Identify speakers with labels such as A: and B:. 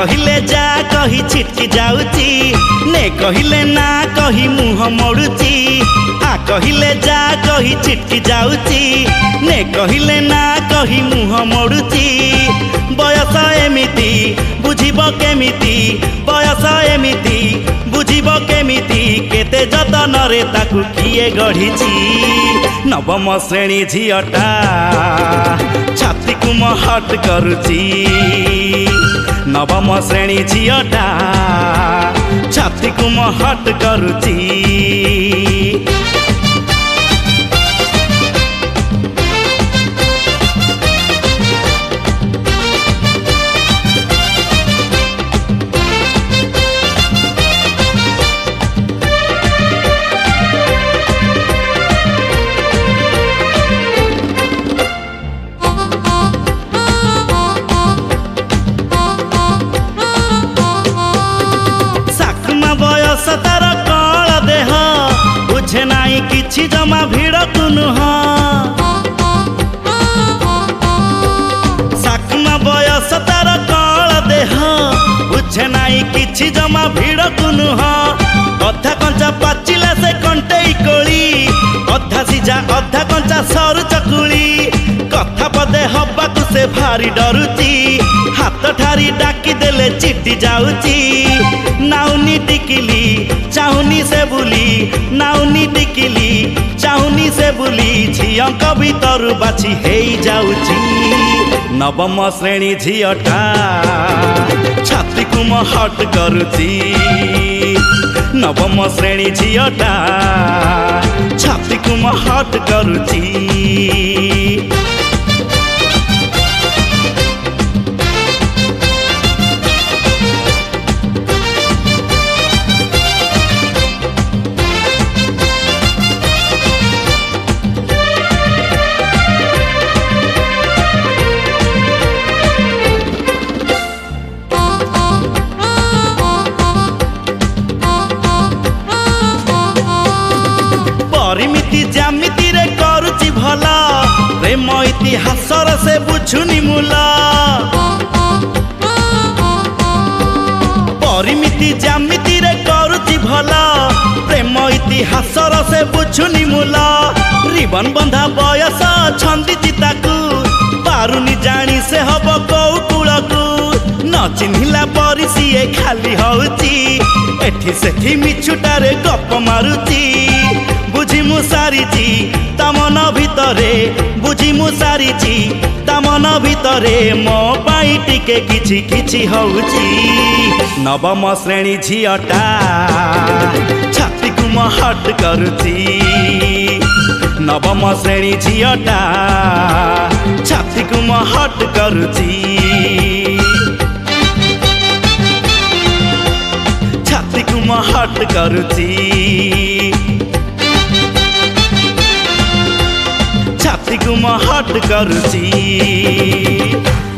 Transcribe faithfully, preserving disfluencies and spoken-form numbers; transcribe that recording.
A: कहले जा कही छिटकी जाउची, ने कहले ना कही मुँह मोड़ुची। आ कहले जा कही छिटकी जाउची, ने कहले ना कही मुँह मोड़ुची। बयस एमिति बुझिब केमिति, बयस एमिति बुझिब केमिति, केते जतन रे ताकू किए गढ़िची। नवम श्रेणी झियटा छाती को महट करुची। नवम श्रेणी झियटा छाती को महट करुची। तार कल देह बुझे नाई किछि जमा भिड़ को नुह। साकमा बयस तार कल देह बुझे नाई किछि जमा भिड़ को नुह। अधा कंचा पाचिला से कंटेई कोली, अधा सिझा अधा कंचा सरू चकुली। कथा पदे हबाकू से भारी डरुची, हाथ ठारी डाकी देले चिटी जाउची। नाउनी टिकिली चाहुनी से बुली, नाउनी टिकिली चाहुनी से बुली। झियंक भीतर बाछी हेई जाउची। नवम श्रेणी झियटा छाती को महट करुची। नवम श्रेणी झियटा छाती को महट करुची। परिमिति ज्यामिति रे करुची भला, प्रेम इतिहास से बुझुनी मूला। परिमिति ज्यामिति रे करुची भला, प्रेम इतिहास से बुझुनी मूला। रिबन बंधा बयस छंदी चिताकू, पारुनी जानी से हब कौ कूलकू। न चिन्हिला परी सीए खाली हउची, एठी सेठी मिछुटारे गप मारुची। बुझी मु सारिची तमन भितरे, बुझी मु सारिची तमन भितरे। मो पाई टिके किछि किछि हउची। नवम श्रेणी झियटा छाती को महट करुची। नवम श्रेणी झियटा छाती को महट करुची। छाती को महट करुची। छाती को महट करुची।